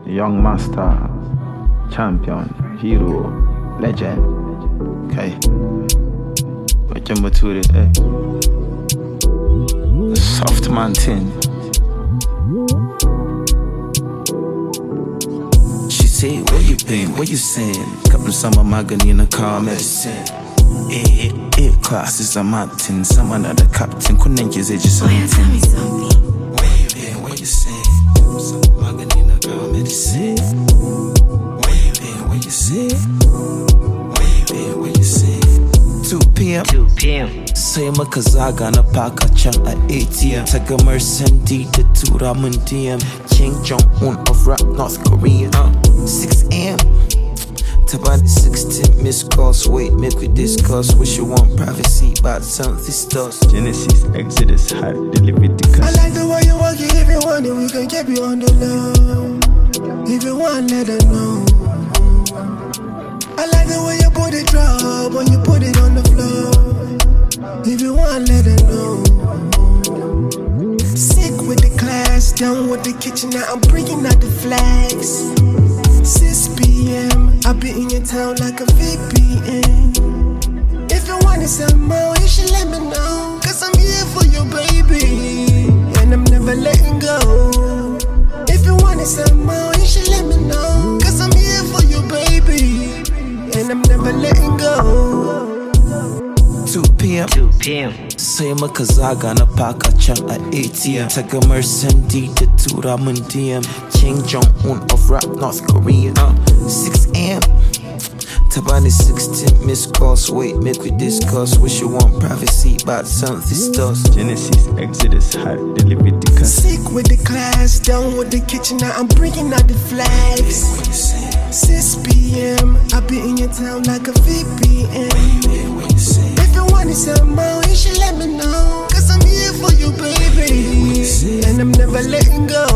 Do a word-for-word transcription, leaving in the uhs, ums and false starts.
young master, champion, hero, legend. Okay. What you to it, eh? Soft man tin. She say, where you been? What you saying? Couple summer mahogany in the car medicine. Eh, eh, classes a mountain. Someone at the captain couldn't use it just something. Where you been? What you saying? Couple summer mahogany in the car medicine. Where you been? What you saying? Where you been? What you saying? two p.m. two p.m. Say my kazaga na paka chan at A T M. Take a mercendi to Tura Mundium. King Jong-un of rap North Korea. Uh, six a.m. Tabani sixteen missed calls. Wait, make we discuss. Wish you want privacy, but something stuff. Genesis, Exodus, high, Leviticus. I like the way you walk it. If you want it, we can keep you on the low. If you want, let her know. I like the way you put it drop when you put it on the floor. If you want, let her know. Sick with the class, down with the kitchen. Now I'm bringing out the flags. six p.m. I'll be in your town like a V P N. If you want it some more, you should let me know. Cause I'm here for you, baby, and I'm never letting go. If you want it some more, you should let me know. Cause I'm here for you, baby, and I'm never letting go. two p.m. two p.m. Say my kazaga na paka chan at A T M. Take a mercendi to Tura Mundium. King Jong-un of rap North Korea. Uh, six a.m. Tabani sixteen missed calls. Wait, make we discuss. Wish you want privacy, but something stuff. Genesis, Exodus, high, Leviticus. Sick with the class, down with the kitchen. Now I'm bringing out the flags. six p.m. I'll be in your town like a V P N. If you want it some more, you should let me know. Cause I'm here for you, baby, and I'm never letting go.